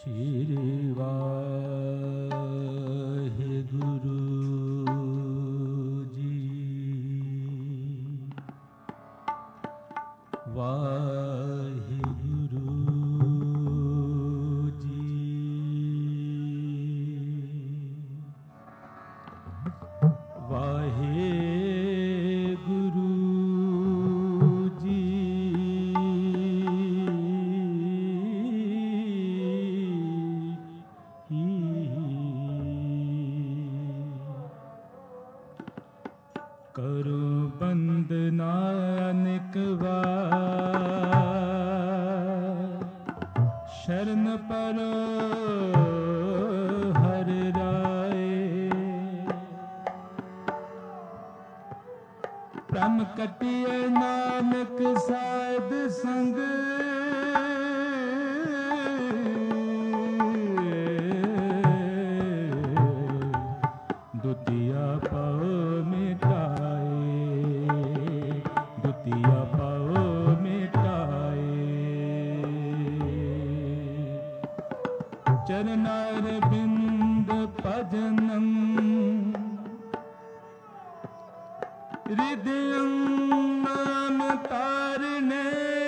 श्री वाहिगुरु जी। वाहिगुरु जी। वाहिगुरु जी। करो बंद नानक शरण परो हर राय। भ्रम कटिए नानक साध संग। दुतिया पाओ मिटाए, दुतिया पाओ मिटाए। चरणार बिंद भजनम हृदयं नाम तारणे।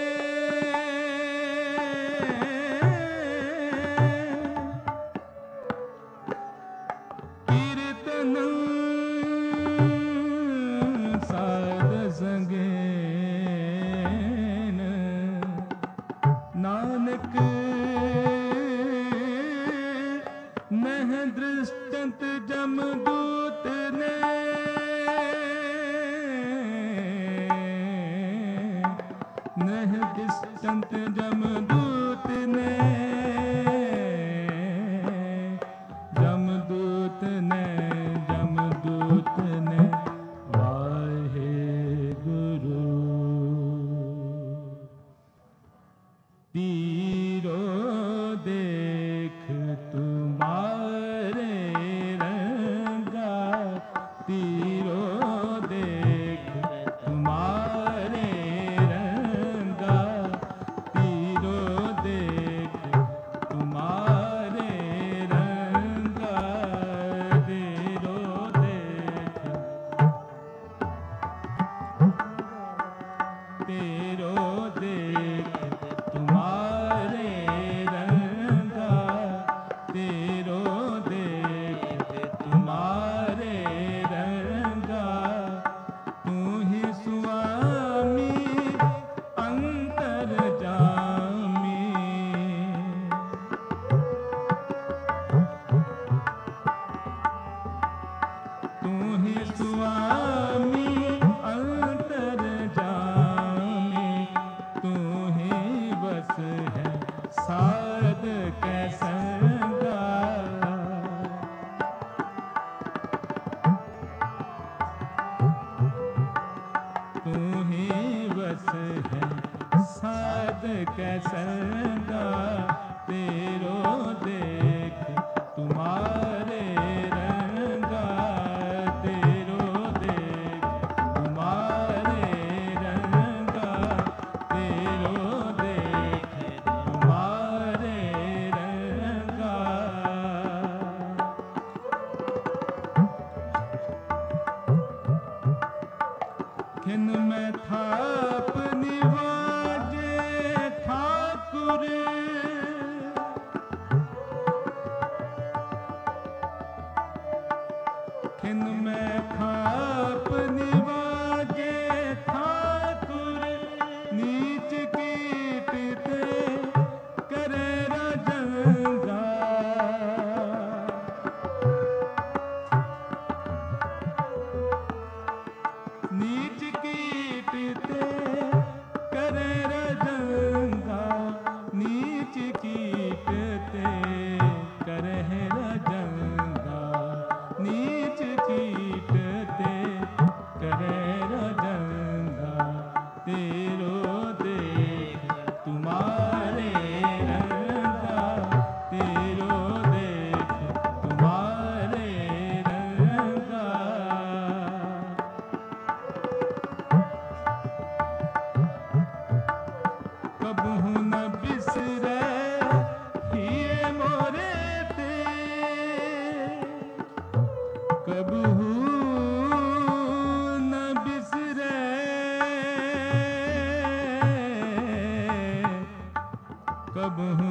कीर्तन साध संगेन। नानक नह दृष्टंत जमदूत ने। नह दृष्टंत जमदूत ने। जमदूत ने, जमदूत ने। वाहिगुरु तीरो देख तुम्हारे रंगा। तीरो देख तुम्हारे रंगा। तीरो देख तुम्हारे रंगा। तीरो देख, तीरो देख तुम्हारे रंगा। तेरो देख तुम्हारे रंगा। तू ही स्वामी अंतर्जामी। तू ही स्वामी अंतर्जामी। तू ही बस है साध कै संगा। तू ही बस है साध कै संगा। तेरो देख तुम्हारे रंगा। तेरो देख तुम्हारे रंगा। तेरो देख तुम्हारे रंगा। खिन में थाप निवाजे ठाकुर। खिन में थाप निवाजे ठाकुर। नीच कीट ते करे राजंगा। नीच कीट ते करे राजंगा। नीच कीट ते करे राजंगा। नीच कीट ते करे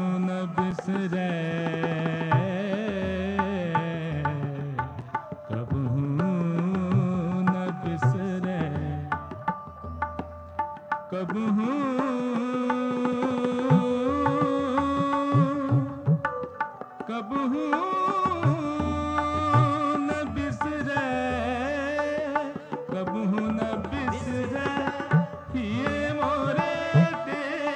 न बिसरै, कबहू न बिसरै, कबहू कबहू न बिसरै, कबहू न बिसरै हिये मोरे ते।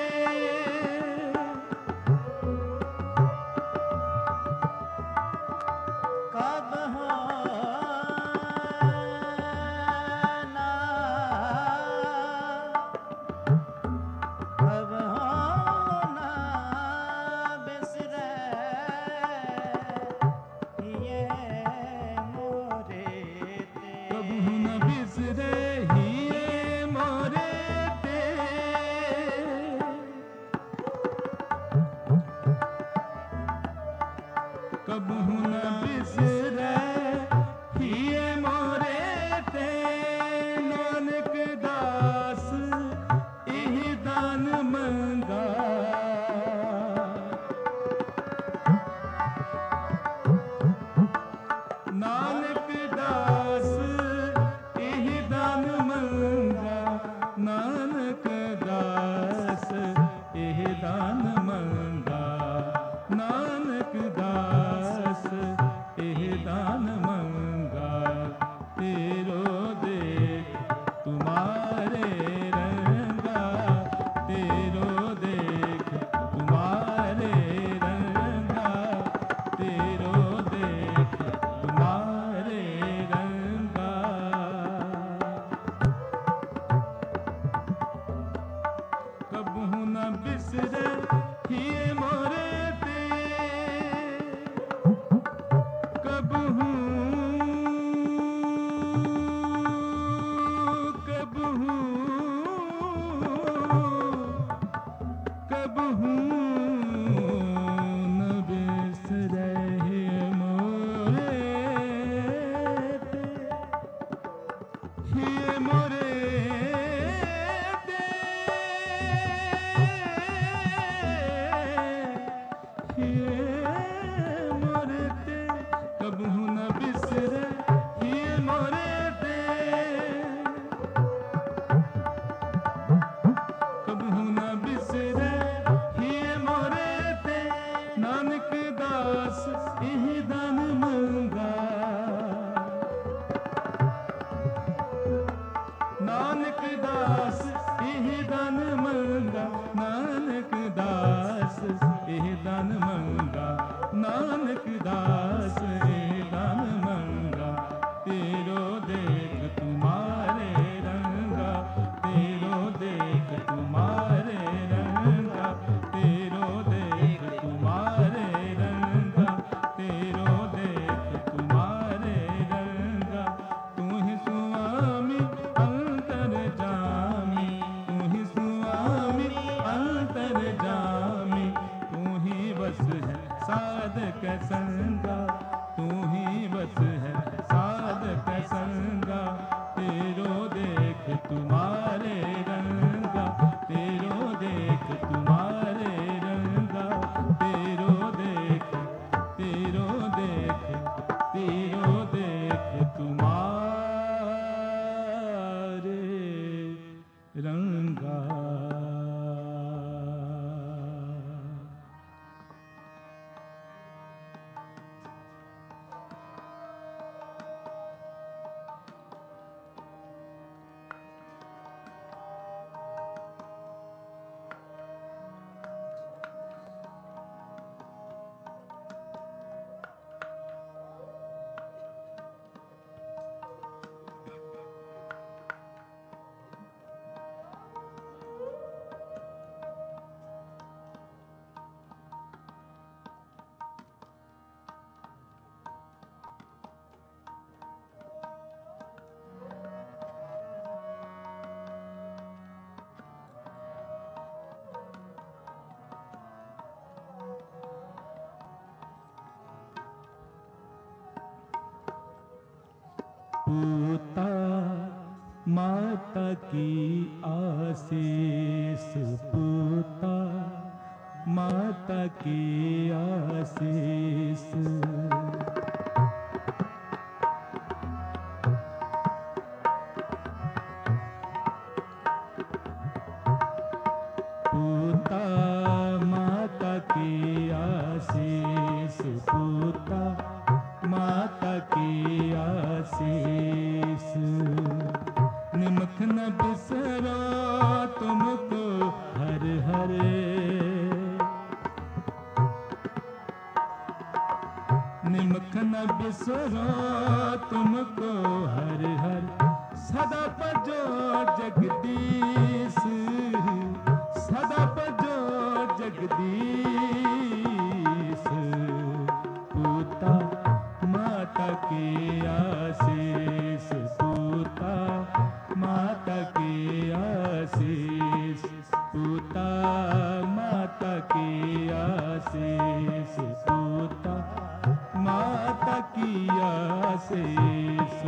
कबहू न बिसरै हिये मोरे ते, नानक दास एहि दान मंगा। नानक दास एहि दान मंगा, नानक दास एहि दान मंगा, नानक दास एहि दान मंगा। तेरो देख तुम्हारे रंगा, तेरो देख तुम्हारे रंगा, तेरो देख तुम्हारे रंगा। कबहू न बिसरै हिये मोरे ते, कबहू कबहू कबहू न बिसरै हिये मोरे ते, हिये मोरे ते, हिये मोरे ते। कबहू न बिसरै हिये मोरे ते, कबहू न बिसरै हिये मोरे ते, नानक दास एहि दान मंगा। नानक दास एहि दान मंगा, नानक दास एहि दान मंगा, नानक दास एहि दान मंगा। तेरो देख तुम्हारे रंगा, तेरो देख तुम्हारे रंगा, तेरो देख तुम्हारे रंगा, तेरो देख तुम्हारे रंगा। तू ही स्वामी अंतर्जामी, तू ही स्वामी अंतर्जामी, तू ही बस है साधक संगा, तू ही बस है साधक संगा। तेरो देख तुम्हारे रंगा, तेरो देख तुम्हारे रंगा, तेरो देख, तेरो देख, तेरो देख तुम्हारे रंगा। पूता माता की आशीष, पूता माता की आशीष। पूता माता की आशीष, पूता माता की आशीष। निमख न बिसरो तुमको हर हर, निमख न बिसरो तुमको हर हर। सदा भजो जगदीश, सदा भजो जगदीश। पूता माता की आशीष, पूता माता की आशीष, पूता माता की आशीष, पूता माता की आशीष।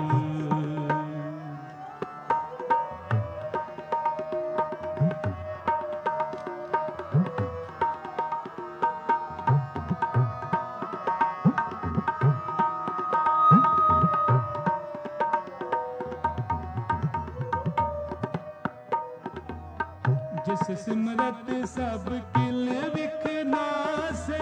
जिस सिमरत सब किल विखनासे,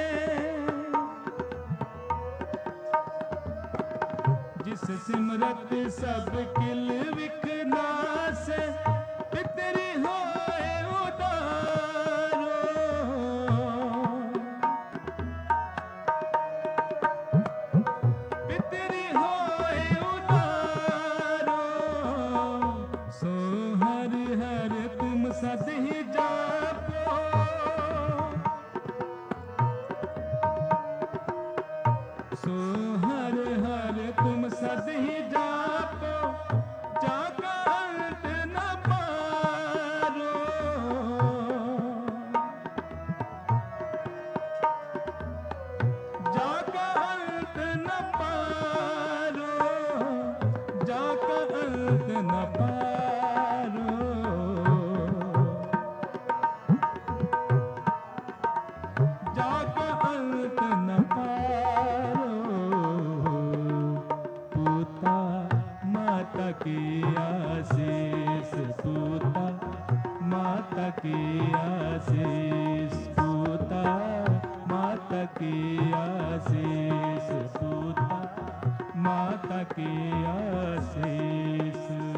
जिस सिमरत सब किल विखनासे। पितरी होए उदारो, पितरी होए उदारो। सो हर हर तुम सद ही जापो, सो हर हर तुम सद ही जापो। जाका अंत न पारो, जाका अंत न पारो, जाका अंत न पारो। जाका अंत न पारो। पूता माता की आशीष, पूता माता की आशीष, पूता माता की आशीष, पूता माता की आशीष।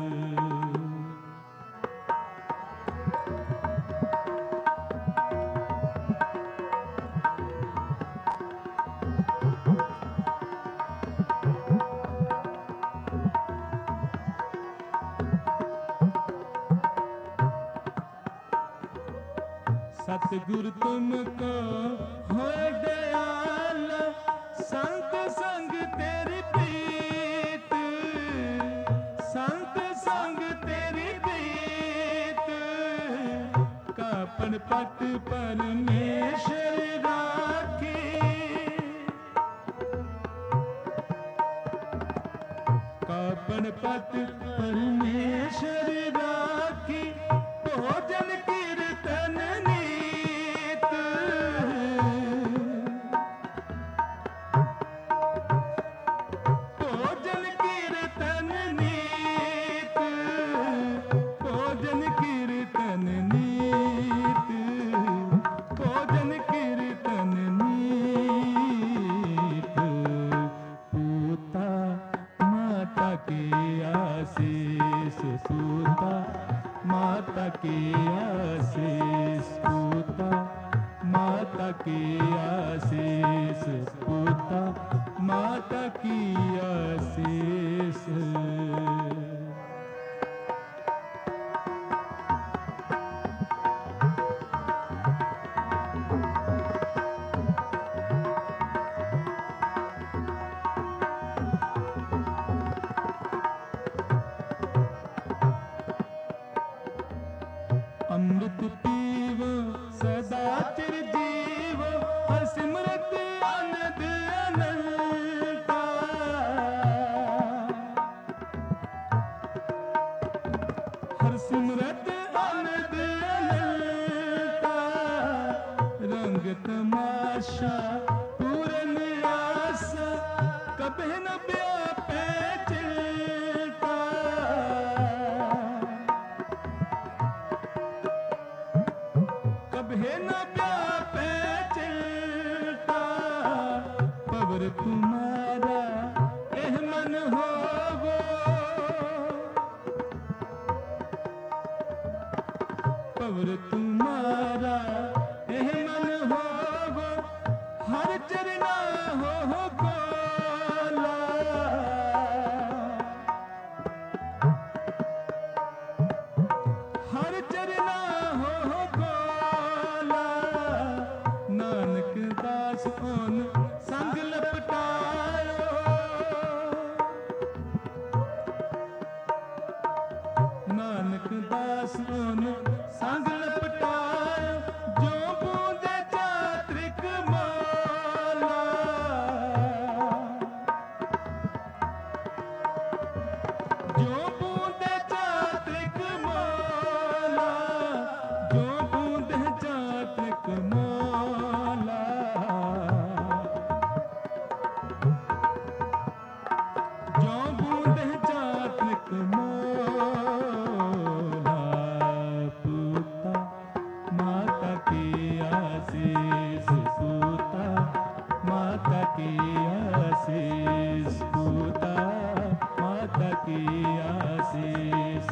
सतगुरु तुमको हो दयाल, संत संग तेरी प्रीत, संत संग तेरी प्रीत। कापन पट परमेश्वर राखी, कापन पट परमेश्वर राखी। भोजन कीर्तन नीत, भोजन कीर्तन नीत, भोजन कीर्तन नीत, भोजन कीर्तन नीत। पूता माता की आशीष, पूता माता की आशीष, पूता माता की आशीष, पूता माता की आशीष। अमृत पीवो सदा चिरजीवो, हर सिमरत आनंद अनंता। आशा पूरन आशा कभी न व्यापे चिलता कभी न व्यापे चिलता पवर तुम्हारा एह मन हो वो पवर तुम्हारा एह मन हो वो हर चरना हो गोला हर चरना हो गोला नानक दास ओन संग लपटायो नानक दास ओन संग लपटायो जो बूंदे चात्रिक माला जो बूंदे चात्रिक माला जो बूंदे चात्रिक माला जो बूंदे चात्रिक माला पूता माता की आशीष पूता माता की आशीष पूता माता की आशीष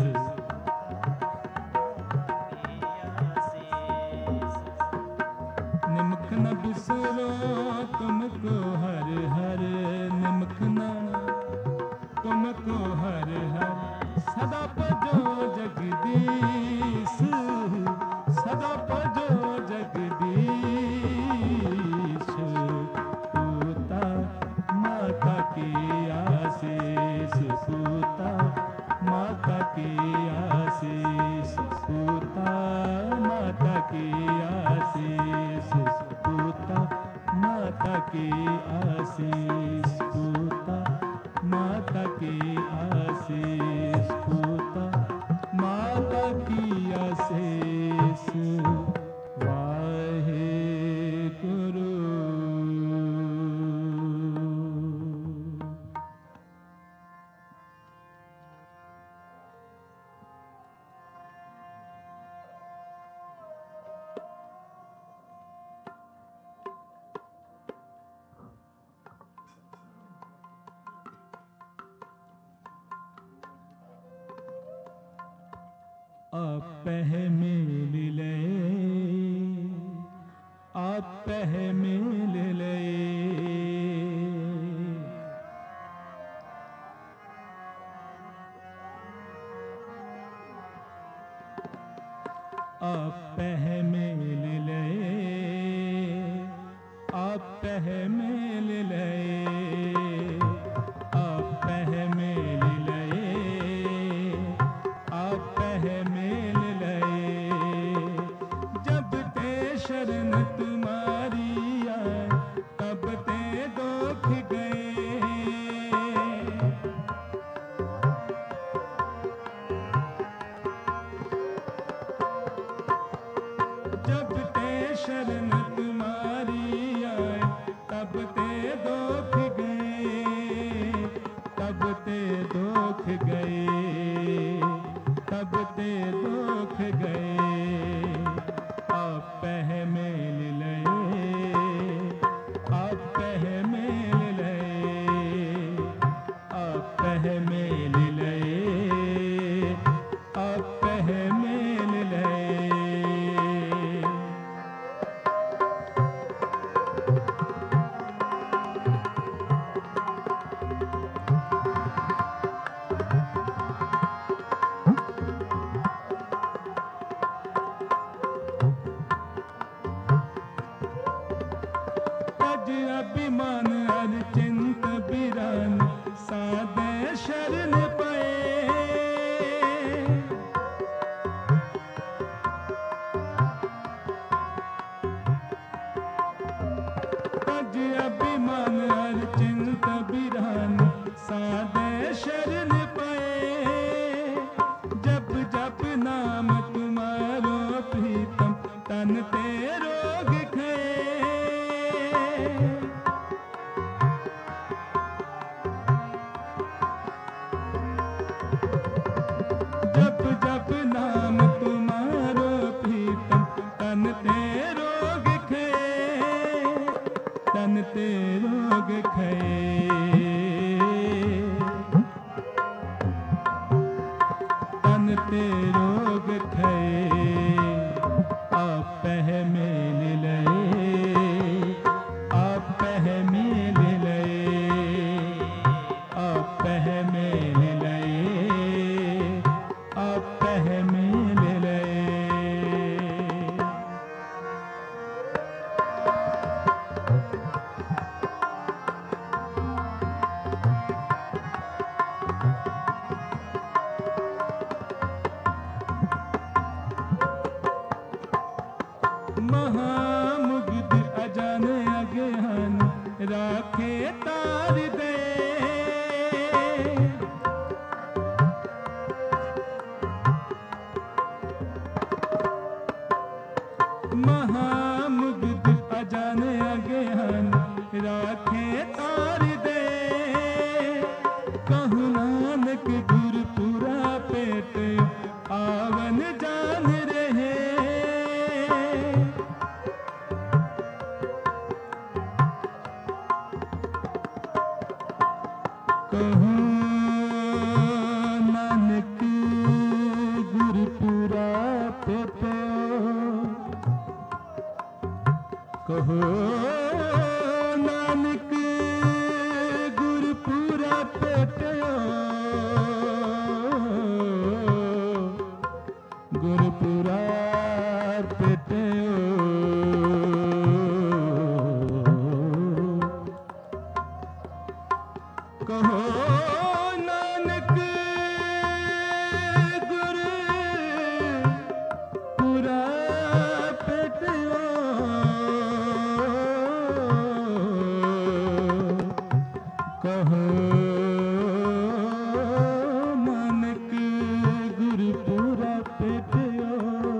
निमक न बिसरो तुमको हर हर निमक न तुमको हर हर सदा भजो जगदीश सदा भजो जगदीश पूता माता की आशीष पूता माता की आशीष पूता माता की आशीष पूता माता की आशीष पूता माता की आशीष पूता माता की आशीष वाहे गुरु आपह मिल ले आपह मिल ले आपह मिल ले आपह मिल ले आपह मिल ले आपह मिल ले जब ते शरण तुम्हारी आए तब ते दुख गए जब ते शरण तुम्हारी आए तब ते दुख गए तब ते दुख गए तब ते दुख गए आपह मिल ले आपह मिल ले आपह मिल ले आपह मिल ले तज अभिमान हर चिंत बिरान सादे शरण पाए तज अभिमान हर चिंत बिरान सादे शरण पाए जब जप नाम तुम्हारो प्रीतम तन ते रोग खाए जप जप नाम तुम्हारो प्रीतम तन ते रोग खये, तन ते रोग खये, तन ते रोग खये। आप मेल लये, आप मेल लये, आप मेल लये, आप मेल लये। महामुग्ध अजान अज्ञान राखे तार दे, महामुग्ध अजान अज्ञान राखे तार दे। कहु नानक गुरपुरा पेट आवन जान रहे। कहु नानक गुरपुरा पेट, कहो नानक गुरपुरा पेटयो, गुरपुरा पेटयो। कहो नानक गुरपुरा पेटयो, कहो नानक गुरपुरा पेटयो,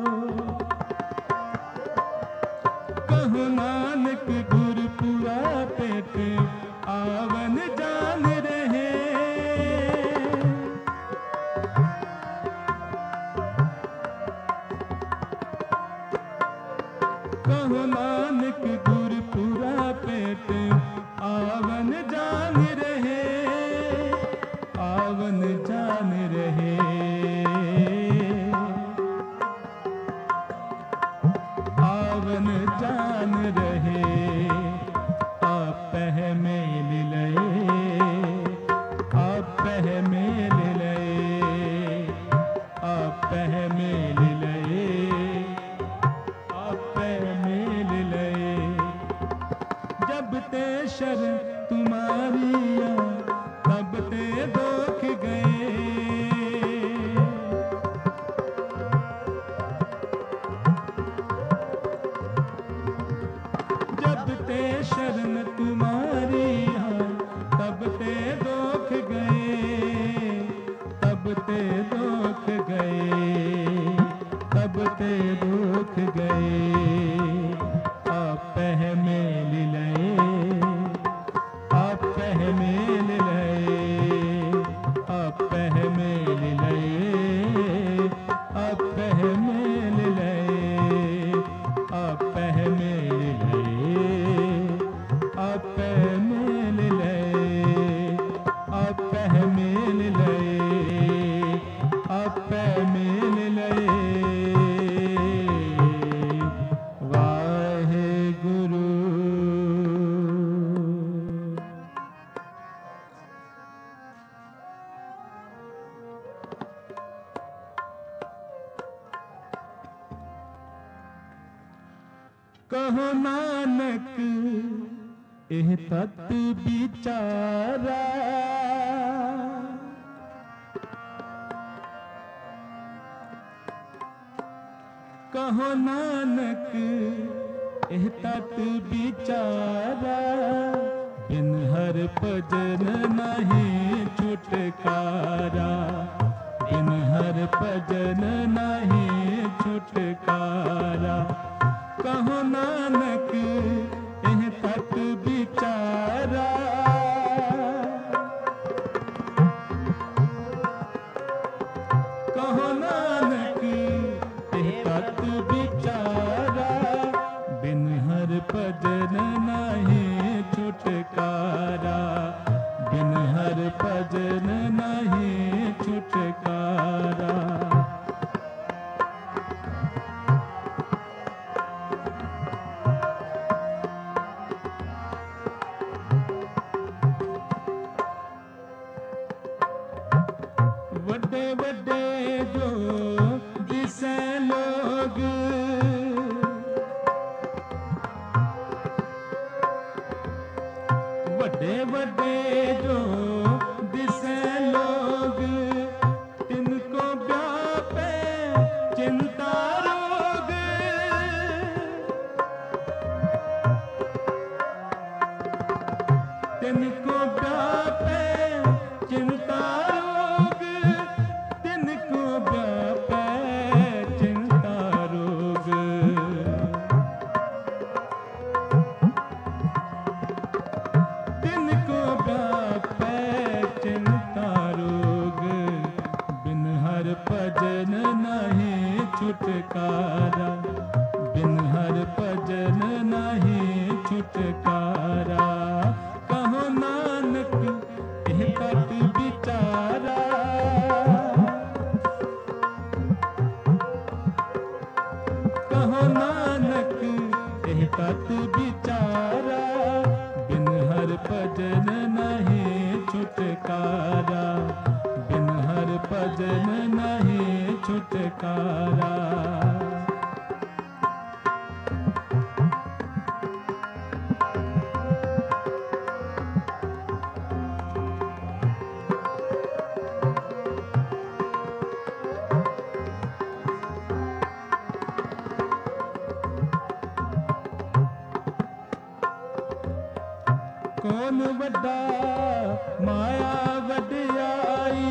कहो नानक गुरपुरा पेट आवन जान रहे। कहो नानक गुरपुरा पेट आवन जान रहे, आवन जान रहे, आवन जान रहे। आप मेल लये, आप मेल लये, आप मेल लये, आप मेल लये। जब ते शरण तुम्हारी आ, तब ते दुख गए। जब ते शरण तुम्हारी आ, तब ते दुख गए, तब ते दुख गए, तब ते दुख गए। आप मेल लये, आप मेल लये, आप मेल लये, आप मेल लये, आप मेल लये, आप मेल लये, आप मेल लये, आप मेल लये। वाहेगुरु। कहो नानक एह तत् विचारा, कहो नानक एह तत् विचारा। बिन हर भजन नहीं छुटकारा, बिन हर भजन नहीं छुटकारा। कहो नानक एह तत् छुटकारा, बिन हर भजन नहीं छुटकारा। वड्डे वड्डे जो दिसे लोग, वड्डे वड्डे जो दिसे लोग, तिनको व्यापे चिंता रोग। तिनको व्यापे चिंता रोग, तिनको व्यापे चिंता रोग। तिनको व्यापे चिंता रोग, बिन हर भजन नहीं छुटकारा, बिन हर भजन नहीं छुटकारा। कहो नानक एह तत विचारा, कहो नानक एह तत विचारा, बिन हर भजन नहीं छुटकारा, बिन हर भजन नहीं छुटकारा। कौन वड्डा माया वड्याई,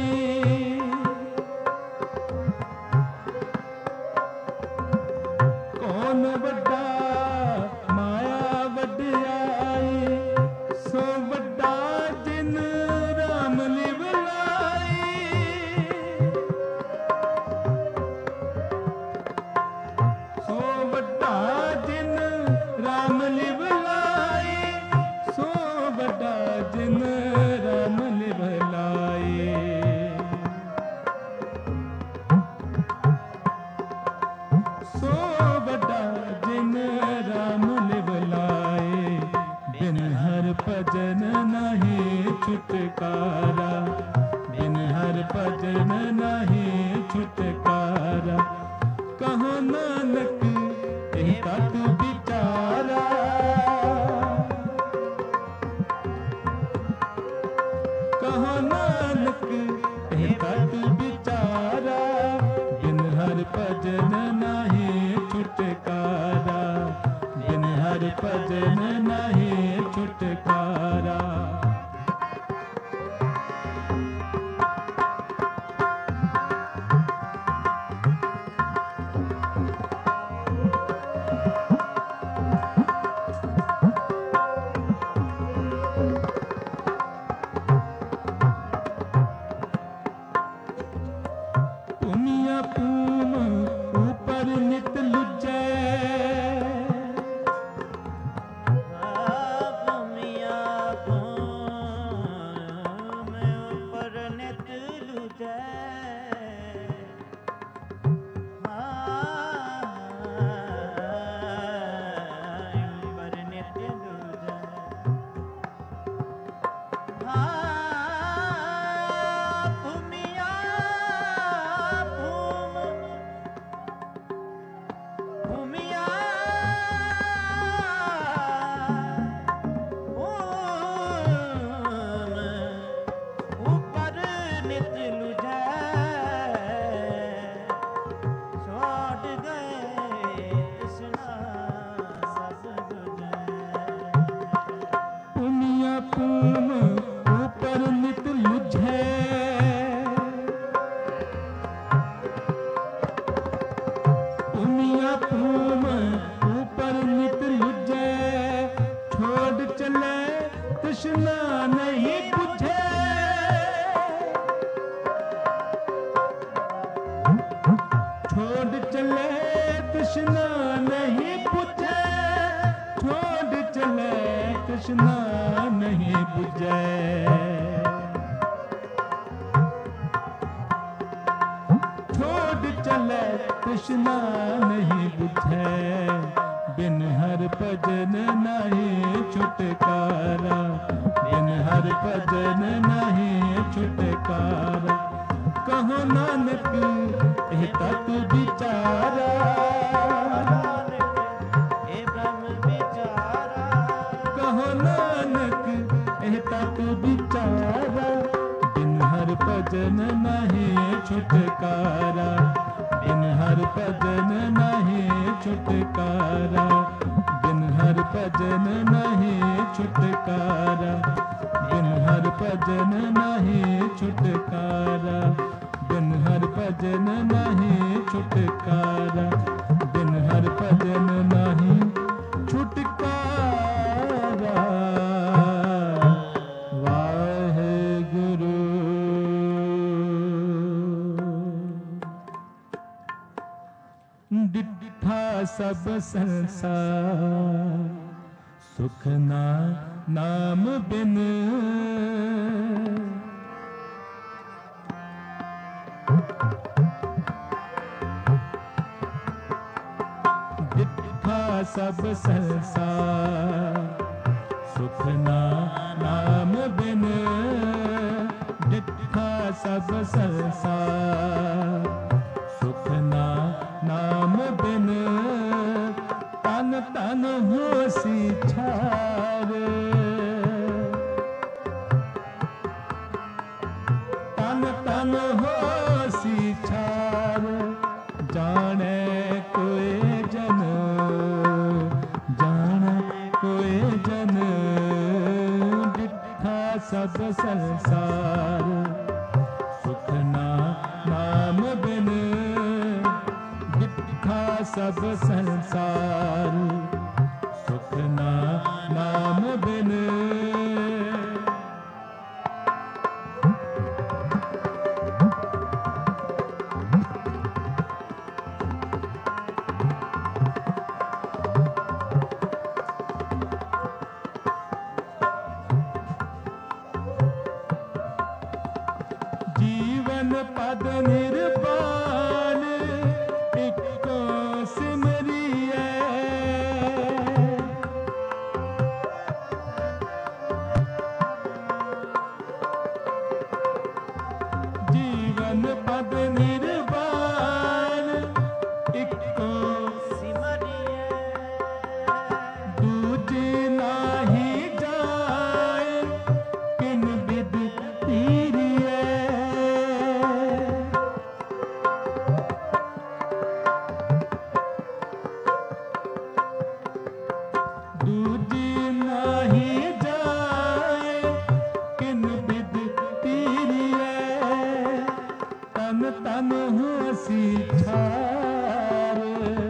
कौन वड्डा माया वड्याई, सो वड्डा जिन राम लिवलाई। सो वड्डा जिन राम लिवलाई, सो वड्डा जिन राम लिवलाए। सो वड्डा जिन राम लिवलाए, बिन हर भजन नहीं छुटकारा, बिन हर भजन नहीं छुटकारा। कहो नानक एह तत विचारा, कहो नानक एह तत विचारा, बिन हर भजन नहीं छुटकारा, बिन हर भजन नहीं छुटकारा। भूमिया पूम ऊपर नित लुजै, भूमिया पूम ऊपर नित लुजै। ऊपर नित लुजै। भूमिया भूमिया ऊपर नित लुझै, छोड़ गए तृष्णा सब बुझै। भूमिया पूम ऊपर नित लुझै, भूमिया पूम ऊपर नित लुझै, छोड़ चले तृष्णा नहीं बुझै। छोड़ चले तृष्णा नहीं बुझै, छोड़ चले तृष्णा नहीं बुझै। छोड़ चले तृष्णा नहीं बुझै, बिन हर भजन नहीं छुटकारा, बिन हर भजन नहीं छुटकारा। कहो नानक एह तत्व विचारा, कहो नानक एह तत्व विचारा, बिन हर भजन नहीं छुटकारा, बिन हर भजन नहीं छुटकारा, बिन हर भजन नहीं छुटकारा, बिन हर भजन नहीं छुटकारा, बिन हर भजन नहीं छुटकारा, बिन हर भजन नहीं छुटकारा। वाहेगुरु। डिठा सब संसार सुख ना नाम बिन, डिठा सब संसार सुख ना नाम बिन, डिठा सब संसार सुख ना नाम बिन। तन तन होसी छारे, तन तन होसी छारे, जाने कोई जन, जाने कोई जन। डिठा सब संसार सुख ना नाम बिन, डिठा सब संसार सुख ना नाम बिन। जीवन पद निर्वाण इको सिमरिए, जीवन पद निर्वाण इको सिमरिए, दूजी नाही जाए किन विद तीरिए। दूजी नाही जाए किन विद तीरिए। तन तन होसी छारे,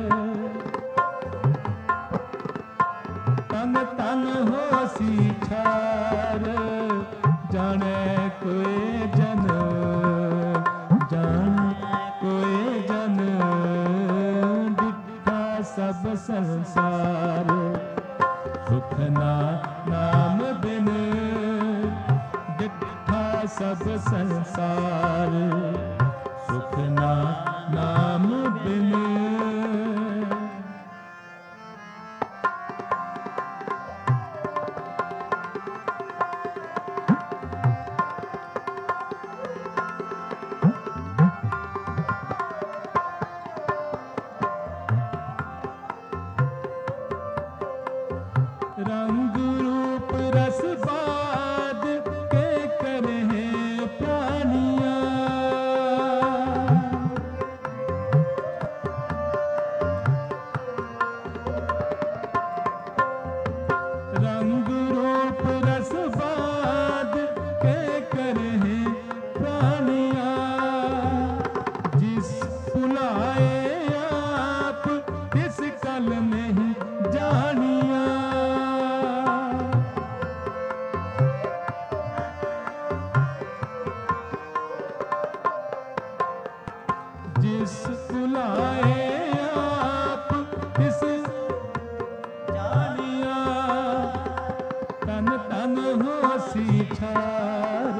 तन तन होसी छारे, जाने कोई जन, जाने कोई जन। डिठा सब संसार सुख ना नाम बिन, डिठा सब संसार सुख ना नाम बिन। रंग रूप रस बाद के करे प्राणिया, तन तन होसी छार,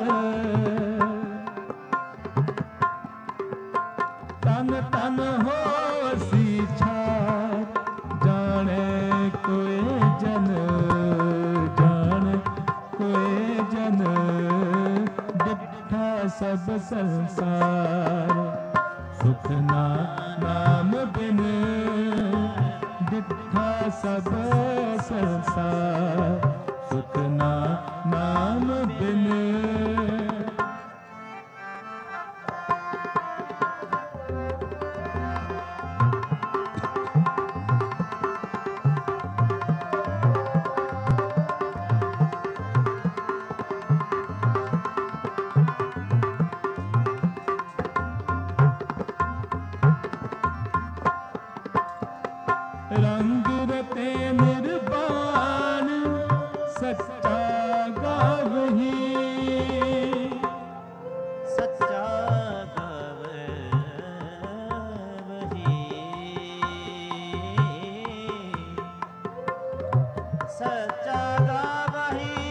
तन तन होसी छार, जाने कोई जन, जाने कोई जन, डिठा सब संसार, सुख नाम बिन, डिठा सब संसार, सुख नाम बिन। रंग रते निर्वाण सच्चा गावही, सच्चा गावही, सच्चा गावही,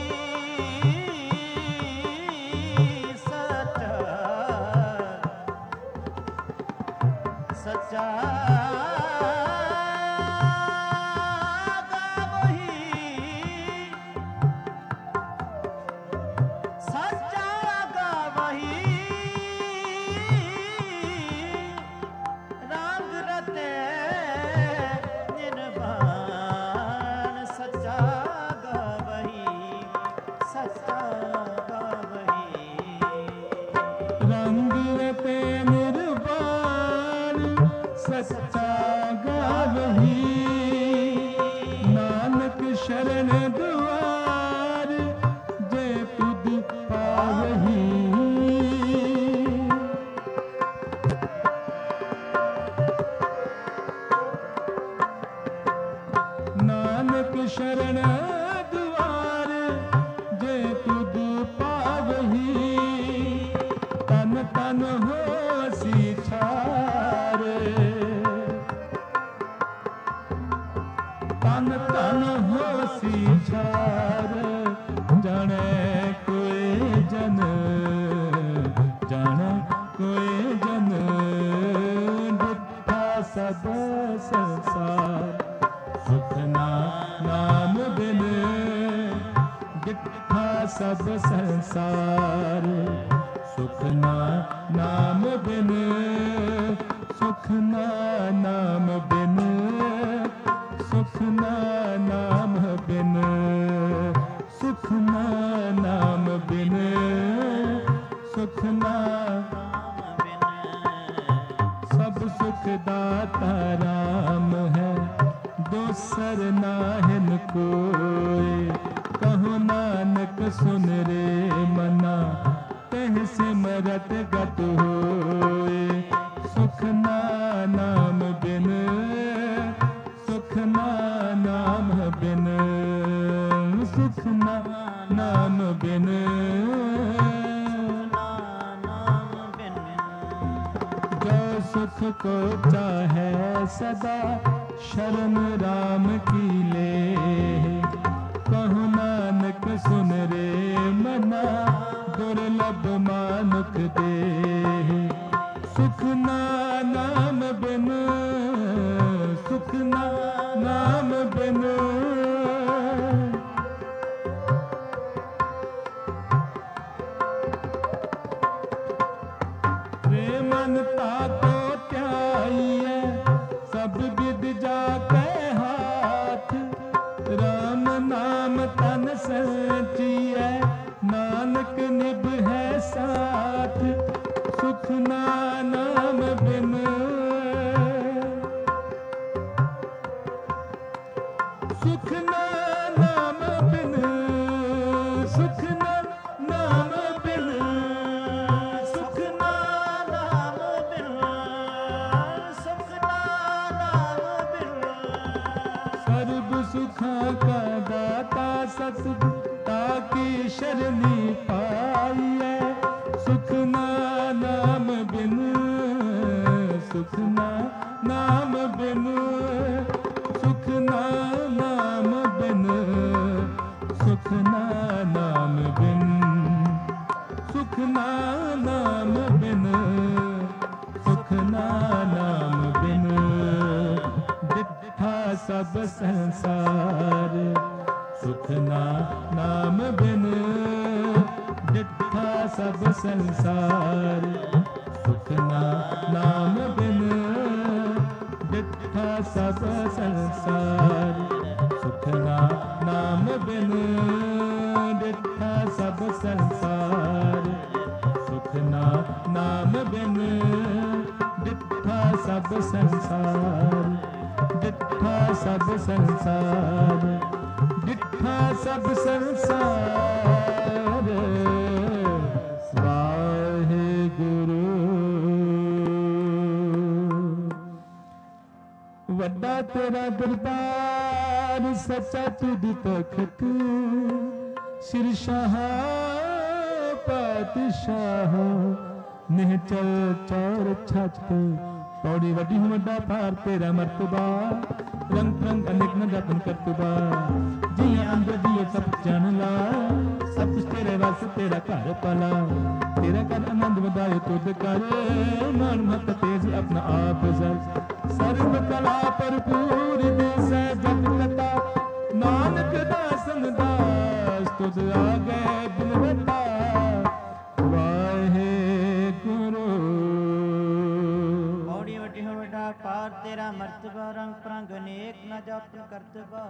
सच्चा सच्चा रंग रते निर्वाण सच्चा गावही, नानक शरण दुआर जे तुद पावही, नानक शरण दुआर जे तुद पावही, तन तन होसी छार, तन तन होसी छार, जाने कोई जन, जाने कोई जन, डिठा सब संसार, सुख नाम बिन, डिठा सब संसार, सुख नाम बिन, सुख नाम बिन, सुख नाम बिन, सुख नाम बिन, सुख सब सुख दाता राम है, दोसर नाहिन कोई, कहो नानक सुन रे मना, तह सिमरत गत होए, सुख नाम बिन, सुख नाम बिन, सुख नाम बिन, जो सुख को चाहे सदा शरण राम की ले, कहो नानक सुन रे मना, दुर्लभ मानुख दे, सुख नाम बिन, सुख नाम बिन, रे मन ताको त्याइए सब विद जाके हाथ, राम नाम तन सचिए, नानक निभ है साथ, सुख नाम बिन, सुख नाम बिन, सुख नाम बिन, सुख नाम बिन, सुख नाम बिन, सर्व सुखा का दाता सतगुरु ताकी शरणी पाइए, सुख नाम बिन, सुख नाम बिन, सुख नाम बिन, सुख ਨਾਮ ਬਿਨ ਸੁਖ ਨਾ ਨਾਮ ਬਿਨ ਸੁਖ ਨਾ ਨਾਮ ਬਿਨ ਡਿਠਾ ਸਭ ਸੰਸਾਰ ਸੁਖ ਨਾ ਨਾਮ ਬਿਨ ਡਿਠਾ ਸਭ ਸੰਸਾਰ ਸੁਖ ਨਾ ਨਾਮ ਬਿਨ ਡਿਠਾ ਸਭ ਸੰਸਾਰ ਸੁਖ ਨਾ ਨਾਮ ਬਿਨ ਡਿਠਾ ਸਭ ਸੰਸਾਰ ਸੁਖ ਨਾ ਨਾਮ ਬਿਨ ਡਿਠਾ ਸਭ ਸੰਸਾਰ ਡਿਠਾ ਸਭ ਸੰਸਾਰ ਡਿਠਾ ਸਭ ਸੰਸਾਰ ਵਾਹਿਗੁਰੂ। ਵੱਡਾ ਤੇਰਾ ਦਰਬਾਰ ਸੱਚਾ ਤੁਧ ਤਖਤ ਸ਼ਿਰਸ਼ਾਹ ਪਾਤਸ਼ਾਹ ਨਿਹਚਲ ਚੌਰ ਛੱਤ ਪੌੜੀ ਵੱਡੀ ਹੂੰ ਵੱਡਾ ਭਾਰ ਤੇਰਾ ਮਰਤਬਾ ਰੰਗ ਰੰਗ ਅਨੇਕ ਨ ਜਪਨ ਕਰਤਬਾ ਜੀਆਂ ਅੰਦਰ ਜੀਏ ਸਭ ਜਾਣ ਲਾ ਸਭ ਕੁਛ ਤੇਰੇ ਵਾਸਤੇ ਤੇਰਾ ਘਰ ਪਲਾ ਤੇਰਾ ਕਰ ਆਨੰਦ ਵਧਾਏ ਤੁਧ ਕਰ ਮਨ ਮਤ ਤੇਜ ਆਪਣਾ ਆਪ ਜ਼ਰ ਸਰਬ ਕਲਾ ਭਰਪੂਰ ਦਿਸੈ ਜਪ ਕਤਾ ਨਾਨਕ ਦਾਸਨ ਦਾਸ ਤੁਧ ਆਗੇ ਬਿਨਵਤਾ ਵਾਹਿਗੁਰੂ। ਪੌੜੀ ਵੱਡੀ ਹੋ ਵੱਡਾ ਪਾਰ ਤੇਰਾ ਮਰਤਬਾ ਰੰਗ ਪ੍ਰੰਗ ਅਨੇਕ ਨ ਜਪਨ ਕਰਤਬਾ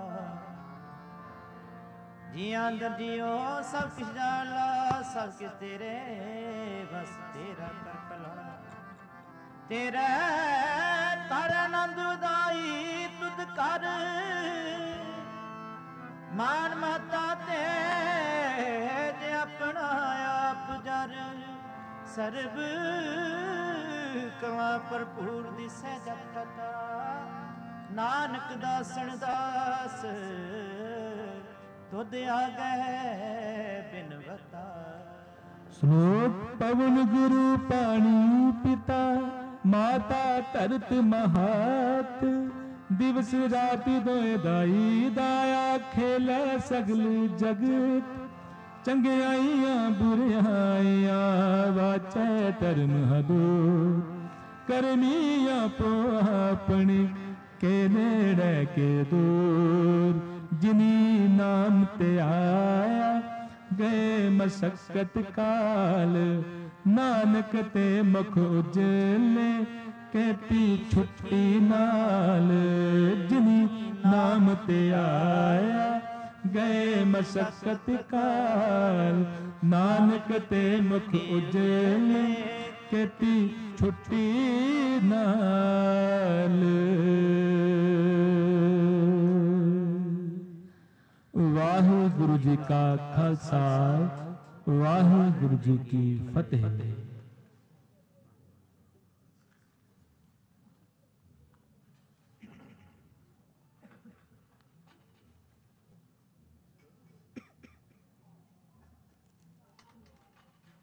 ਜੀਆਂ ਅੰਦਰ ਜੀਓ ਸਭ ਕਿਛ ਜਾਲਾ ਸਭ ਕਿਛ ਤੇਰੇ ਬਸ ਤੇਰਾ ਕਰ ਭਲਾ ਤੇਰੇ ਤਰ ਆਨੰਦ ਉਦਾਈ ਤੁਧ ਕਰ ਮਾਨ ਮਾਤਾ ਤੇ ਆਪਣਾ ਆਪ ਜਰ ਸਰਬ ਕਲਾ ਭਰਪੂਰ ਦਿਸੈ ਜਪ ਕਥਾ ਨਾਨਕ ਦਾਸਨ ਦਾਸ ਤੁਧ ਆਗੈ ਬਿਨਵਤਾ। ਸ਼ਲੋਕ ਪਵਨ ਗੁਰੂ ਪਾਣੀ ਪਿਤਾ ਮਾਤਾ ਧਰਤ ਮਹਾਤ ਦਿਵਸ ਰਾਤੀ ਦੋਏ ਦਾਈ ਦਾਇਆ ਖੇਲੇ ਸਗਲ ਜਗਤ ਚੰਗਿਆਈਆਂ ਬੁਰਿਆਈਆਂ ਵਾਚੈ ਧਰਮ ਹਦੂਰ ਕਰਮੀ ਆਪੋ ਆਪਣੀ ਕੇ ਨੇੜੇ ਕੇ ਦੂਰ ਜਿਨੀ ਨਾਮ ਤੇ ਆਇਆ ਗਏ ਮਸਕਤ ਕਾਲ ਨਾਨਕ ਤੇ ਮੁਖ ਉਜਲੇ ਕਹਿਤੀ ਛੁੱਟੀ ਨਾਲ ਜਿਨੀ ਨਾਮ ਤੇ ਆਇਆ ਗਏ ਮਸਕਤ ਕਾਲ ਨਾਨਕ ਤੇ ਮੁਖ ਉਜਲੇ ਕਹਿਤੀ ਛੁੱਟੀ ਨਾਲ। ਵਾਹਿਗੁਰੂ ਜੀ ਕਾ ਖਾਲਸਾ ਵਾਹਿਗੁਰੂ ਜੀ ਕੀ ਫਤਿਹ।